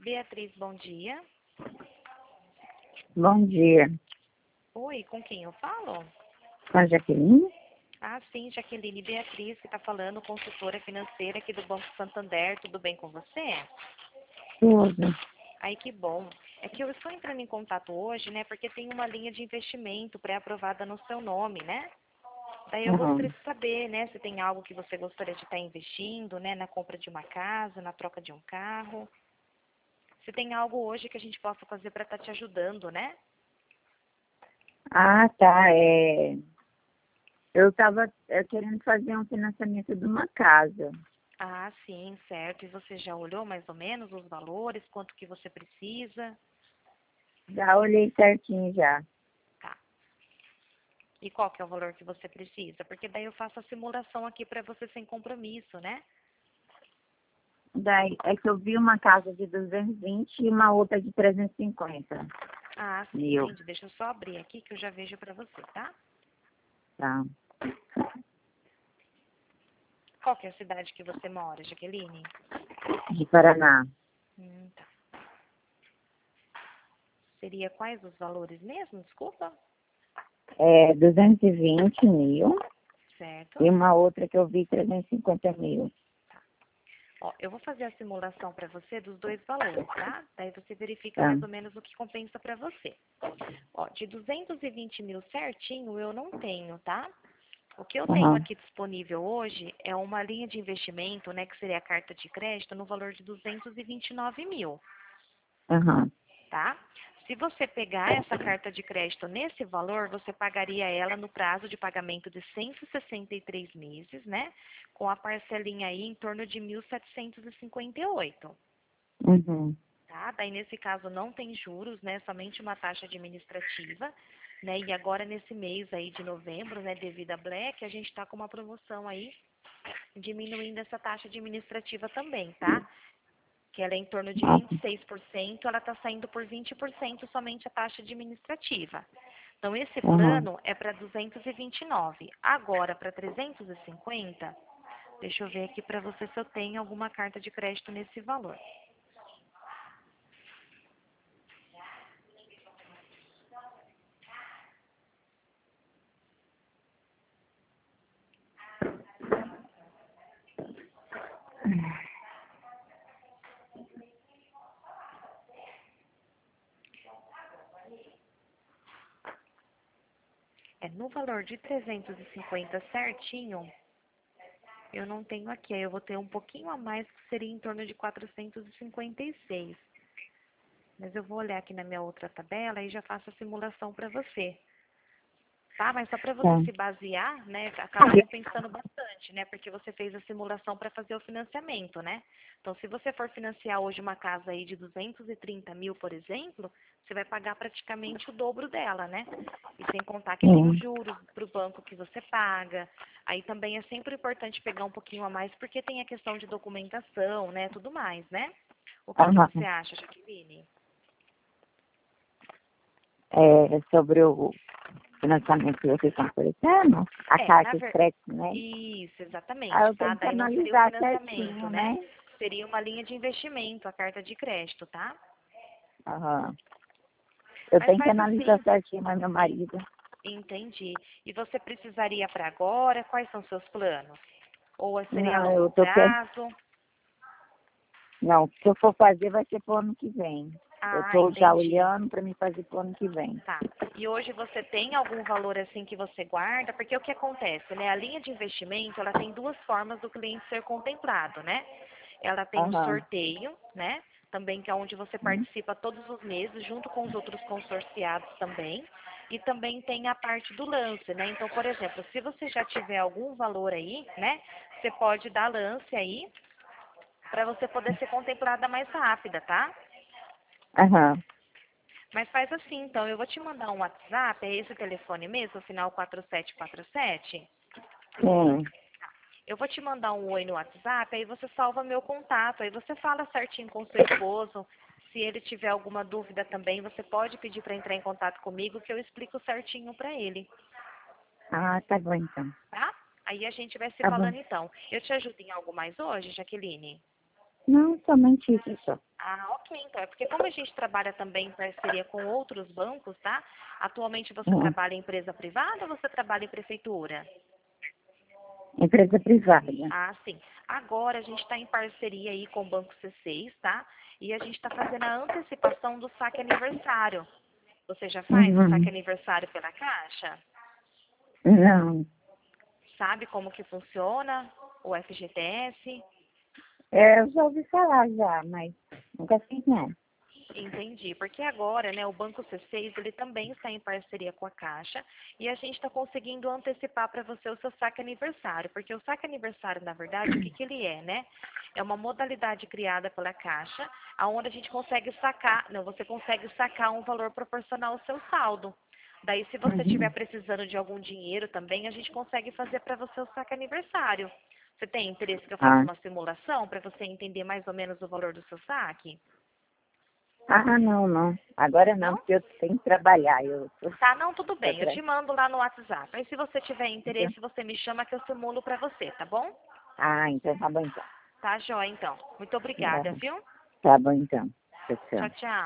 Beatriz, bom dia. Bom dia. Oi, com quem eu falo? Com a Jaqueline? Ah, sim, Jaqueline Beatriz, que está falando, consultora financeira aqui do Banco Santander. Tudo bem com você? Tudo. Ai, que bom. É que eu estou entrando em contato hoje, né, porque tem uma linha de investimento pré-aprovada no seu nome, né? Daí eu gostaria Uhum. de saber, né, se tem algo que você gostaria de estar investindo, né, na compra de uma casa, na troca de um carro. Se tem algo hoje que a gente possa fazer para estar te ajudando, né? Ah, tá. Eu estava querendo fazer um financiamento de uma casa. Ah, sim, certo. E você já olhou mais ou menos os valores, quanto que você precisa? Já olhei certinho já. Tá. E qual que é o valor que você precisa? Porque daí eu faço a simulação aqui para você sem compromisso, né? Daí é que eu vi uma casa de 220 e uma outra de 350 Ah, sim, mil. entendi. Deixa eu só abrir aqui que eu já vejo para você, tá? Tá. Qual que é a cidade que você mora, Jaqueline? De Paraná. Tá. Seria quais os valores mesmo? Desculpa. 220 mil Certo. e uma outra que eu vi 350 mil. Ó, eu vou fazer a simulação para você dos dois valores, tá? Daí você verifica Tá. mais ou menos o que compensa para você. Ó, de 220 mil certinho eu não tenho, tá? O que eu tenho Uhum. aqui disponível hoje é uma linha de investimento, né, que seria a carta de crédito, no valor de 229 mil, Uhum. tá? Se você pegar essa carta de crédito nesse valor, você pagaria ela no prazo de pagamento de 163 meses, né? Com a parcelinha aí em torno de 1.758. Uhum. Tá? Daí, nesse caso, não tem juros, né? Somente uma taxa administrativa, né? E agora, nesse mês aí de novembro, né? Devido a Black, a gente está com uma promoção aí, diminuindo essa taxa administrativa também, tá? Que ela é em torno de Ah, 26%, ela está saindo por 20% somente a taxa administrativa. Então, esse uhum. plano é para 229. Agora, para 350, deixa eu ver aqui para você se eu tenho alguma carta de crédito nesse valor. No valor de 350 certinho, eu não tenho aqui. Aí eu vou ter um pouquinho a mais, que seria em torno de 456. Mas eu vou olhar aqui na minha outra tabela e já faço a simulação para você. Tá? Mas só para você Tá. se basear, né? Acaba compensando bastante, né? Porque você fez a simulação para fazer o financiamento, né? Então, se você for financiar hoje uma casa aí de 230 mil, por exemplo, você vai pagar praticamente o dobro dela, né? E sem contar que tem os Sim. juros para o banco que você paga. Aí também é sempre importante pegar um pouquinho a mais, porque tem a questão de documentação, né? Tudo mais, né? O que você Uhum. acha, Jaqueline? Sobre o financiamento que vocês estão oferecendo, a Na carta de verdade. crédito, né? Isso, Aí exatamente, eu tá? tenho que Daí não seria o analisar financiamento, certinho, né? né? Seria uma linha de investimento, a carta de crédito, tá? Aham. Eu Mas tenho que faz analisar assim, certinho, mas meu marido. entendi. E você precisaria para agora? Quais são seus planos? Ou seria a Não, longo eu tô que... prazo? Não, se eu for fazer, vai ser pro ano que vem. Eu Ah, tô já entendi. olhando para me fazer pro ano que vem. Tá. E hoje você tem algum valor assim que você guarda? Porque o que acontece, né? A linha de investimento, ela tem duas formas do cliente ser contemplado, né? Ela tem o Aham. sorteio, né? Também que é onde você participa todos os meses, junto com os outros consorciados também. E também tem a parte do lance, né? Então, por exemplo, se você já tiver algum valor aí, né? Você pode dar lance aí para você poder ser contemplada mais rápida, tá? Aham. Mas faz assim, então, eu vou te mandar um WhatsApp, é esse telefone mesmo, o final 4747. Sim. Eu vou te mandar um oi no WhatsApp, aí você salva meu contato, aí você fala certinho com o seu esposo. Se ele tiver alguma dúvida também, você pode pedir para entrar em contato comigo, que eu explico certinho para ele, Ah, tá bom então. tá? Aí a gente vai se Tá bom. falando então. Eu te ajudo em algo mais hoje, Jaqueline? Não, somente isso só. Ah, ok, então. É porque como a gente trabalha também em parceria com outros bancos, tá? Atualmente você Uhum. trabalha em empresa privada ou você trabalha em prefeitura? Empresa privada. Ah, sim. Agora a gente está em parceria aí com o Banco C6, tá? E a gente está fazendo a antecipação do saque aniversário. Você já faz o saque Uhum. aniversário pela Caixa? Não. Sabe como que funciona o FGTS? Eu já ouvi falar já, mas nunca fiz não. Entendi, porque agora, né, o Banco C6, ele também está em parceria com a Caixa e a gente está conseguindo antecipar para você o seu saque aniversário, porque o saque aniversário, na verdade, o que que ele é, né? É uma modalidade criada pela Caixa, aonde a gente consegue sacar, não, você consegue sacar um valor proporcional ao seu saldo. Daí, se você estiver Uhum. precisando de algum dinheiro também, a gente consegue fazer para você o saque aniversário. Você tem interesse que eu faça Ah. uma simulação para você entender mais ou menos o valor do seu saque? Não, não. Agora não, Não? porque eu tenho que trabalhar. Eu tô Tá, não, tudo pra bem. Eu trás. te mando lá no WhatsApp. Aí se você tiver interesse, você me chama que eu simulo pra você, tá bom? Então tá bom então. Tá, joia, então. Muito Tá obrigada, bom, viu? tá bom então. Tchau, Tchau, tchau. tchau.